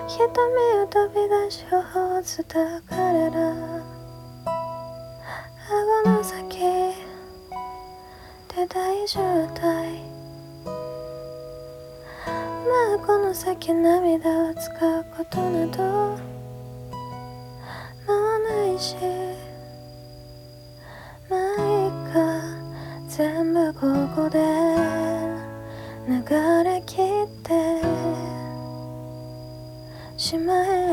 瞳を飛び出し頬を伝う彼ら、顎の先で大渋滞。まあこの先涙を使うことなどもうないし、まあいいか、全部ここで流れ切ってしまえ。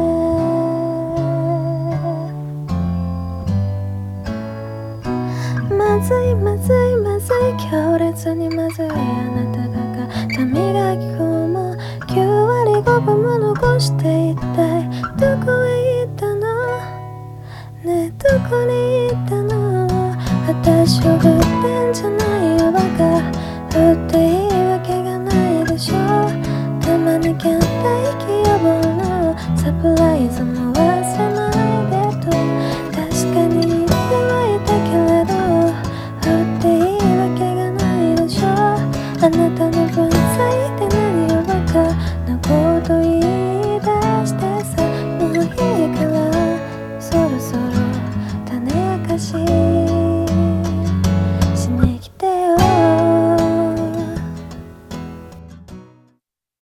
まずいまずいまずい、強烈にまずい、あなたが歯磨き粉も9割5分も残して一体どこへ行ったのねえ、どこに行ったの。私を振ってんじゃないよバカ、振っていいわけがないでしょ。たまに倦怠期予防のサプライズも忘れないでと確かに言ってはいたけれど、振っていいわけがないでしょ。あなたの分際で何よバカなこと言い出してさ、もういいからそろそろ種明かし